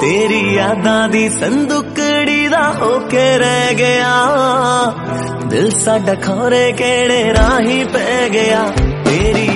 तेरी यादां दी संदुकड़ी दा होके रह गया, दिल साडा खौरे केड़े राही पै गया। तेरी